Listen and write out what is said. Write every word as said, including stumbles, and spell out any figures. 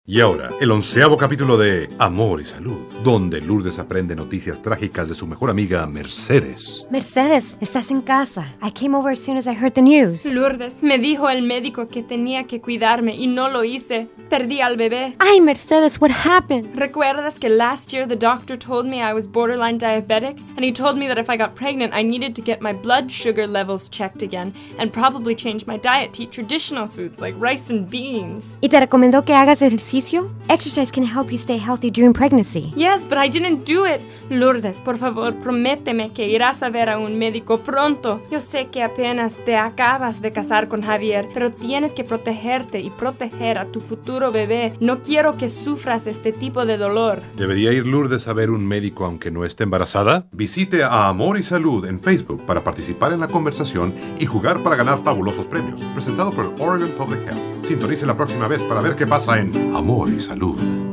Y ahora, el onceavo capítulo de Amor y Salud, donde Lourdes aprende noticias trágicas de su mejor amiga Mercedes. Mercedes, estás en casa. I came over as soon as I heard the news. Lourdes, me dijo el médico que tenía que cuidarme y no lo hice. Perdí al bebé. Ay, Mercedes, what happened? ¿Recuerdas que last year the doctor told me I was borderline diabetic? And he told me that if I got pregnant, I needed to get my blood sugar levels checked again and probably change my diet to eat traditional foods like rice and beans. ¿Y te recomendó que hagas ejercicio? Exercise can help you stay healthy during pregnancy. Yes, but I didn't do it. Lourdes, por favor, prométeme que irás a ver a un médico pronto. Yo sé que apenas te acabas de casar con Javier, pero tienes que protegerte y proteger a tu futuro bebé. No quiero que sufras este tipo de dolor. ¿Debería ir Lourdes a ver un médico aunque no esté embarazada? Visite a Amor y Salud en Facebook para participar en la conversación y jugar para ganar fabulosos premios. Presentado por Oregon Public Health. Sintonice la próxima vez para ver qué pasa en Amor y Salud.